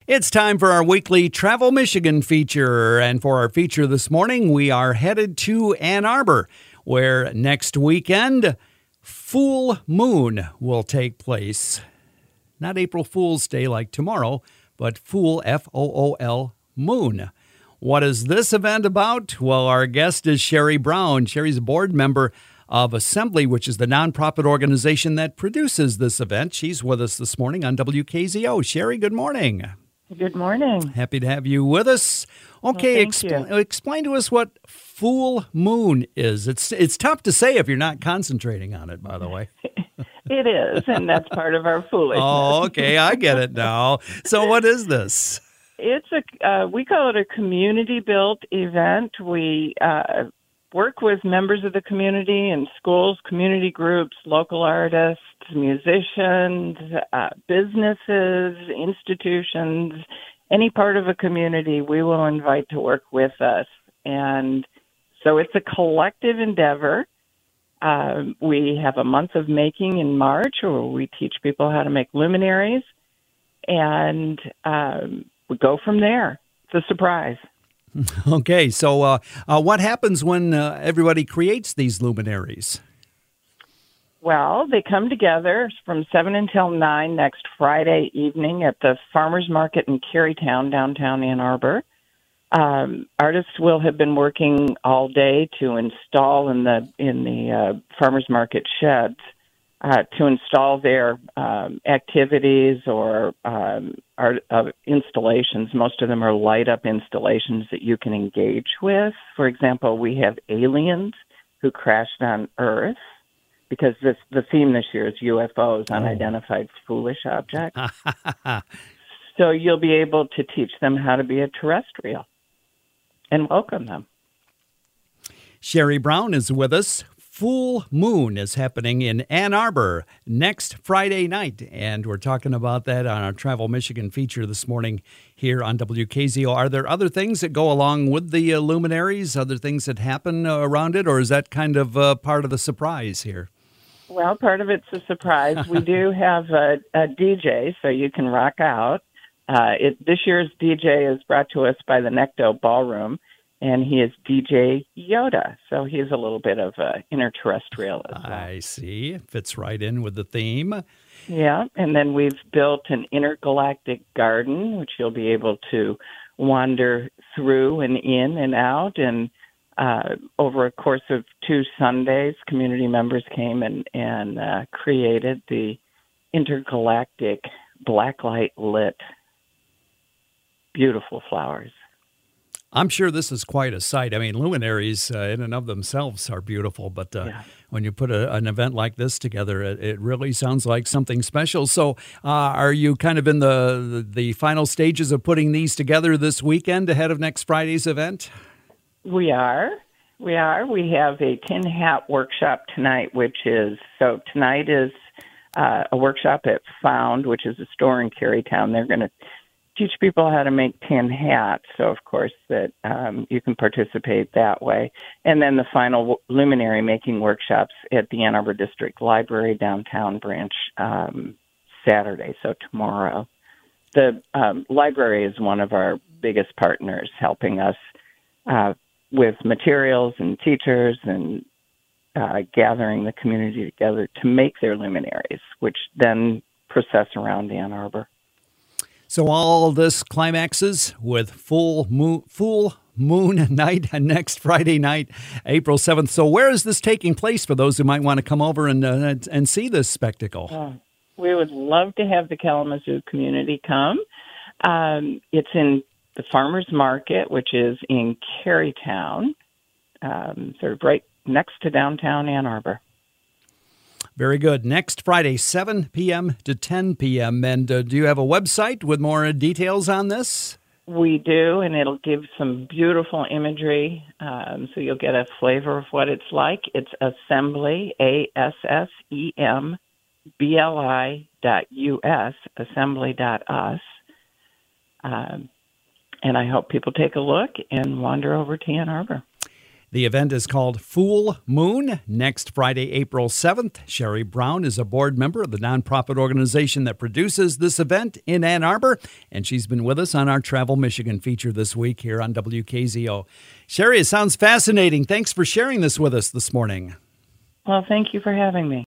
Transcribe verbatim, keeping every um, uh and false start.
It's time for our weekly Travel Michigan feature. And for our feature this morning, we are headed to Ann Arbor, where next weekend, Full Moon will take place. Not April Fool's Day like tomorrow, but Fool, F O O L, Moon. What is this event about? Well, our guest is Sherry Brown. Sherry's a board member of Assembly, which is the nonprofit organization that produces this event. She's with us this morning on W K Z O. Sherry, good morning. Good morning. Happy to have you with us. Okay, well, expl- explain to us what Full Moon is. It's it's tough to say if you're not concentrating on it, by the way. It is, and that's part of our foolishness. Oh, okay, I get it now. So what is this? It's a uh, we call it a community-built event. We uh, work with members of the community in schools, community groups, local artists, musicians, uh, businesses, institutions, any part of a community we will invite to work with us. And so it's a collective endeavor. Uh, we have a month of making in March where we teach people how to make luminaries, and um, we go from there. It's a surprise. Okay, so uh, uh, what happens when uh, everybody creates these luminaries? Well, they come together from seven until nine next Friday evening at the Farmers Market in Carytown, downtown Ann Arbor. Um, artists will have been working all day to install in the in the uh, Farmers Market sheds uh, to install their um, activities or um, art, uh, installations. Most of them are light-up installations that you can engage with. For example, we have aliens who crashed on Earth, because this the theme this year is U F Os, unidentified foolish objects. So you'll be able to teach them how to be a terrestrial and welcome them. Sherry Brown is with us. Full Moon is happening in Ann Arbor next Friday night, and we're talking about that on our Travel Michigan feature this morning here on W K Z O. Are there other things that go along with the uh, luminaries, other things that happen uh, around it, or is that kind of uh, part of the surprise here? Well, part of it's a surprise. We do have a, a D J, so you can rock out. Uh, it, this year's D J is brought to us by the Necto Ballroom, and he is D J Yoda, so he's a little bit of an interterrestrial as well. I see. It fits right in with the theme. Yeah, and then we've built an intergalactic garden, which you'll be able to wander through and in and out. And uh, over a course of two Sundays, community members came and, and uh, created the intergalactic blacklight lit beautiful flowers. I'm sure this is quite a sight. I mean, luminaries uh, in and of themselves are beautiful, but uh, yeah. when you put a, an event like this together, it, it really sounds like something special. So uh, are you kind of in the, the final stages of putting these together this weekend ahead of next Friday's event? We are. We are. We have a tin hat workshop tonight, which is, so tonight is uh, a workshop at Found, which is a store in Carytown. They're going to teach people how to make tin hats, so of course that um, you can participate that way. And then the final luminary making workshops at the Ann Arbor District Library downtown branch um, Saturday, so tomorrow. The um, library is one of our biggest partners, helping us uh, with materials and teachers and uh, gathering the community together to make their luminaries, which then process around Ann Arbor. So all this climaxes with full moon, full moon night next Friday night, April seventh. So where is this taking place for those who might want to come over and uh, and see this spectacle? Oh, we would love to have the Kalamazoo community come. Um, it's in the Farmers Market, which is in Carytown, um, sort of right next to downtown Ann Arbor. Very good. Next Friday, seven p.m. to ten p.m. And uh, do you have a website with more details on this? We do, and it'll give some beautiful imagery, um, so you'll get a flavor of what it's like. It's Assembly, A S S E M B L I dot U S, assembly dot us. Um, and I hope people take a look and wander over to Ann Arbor. The event is called Full Moon, next Friday, April seventh. Sherry Brown is a board member of the nonprofit organization that produces this event in Ann Arbor, and she's been with us on our Travel Michigan feature this week here on W K Z O. Sherry, it sounds fascinating. Thanks for sharing this with us this morning. Well, thank you for having me.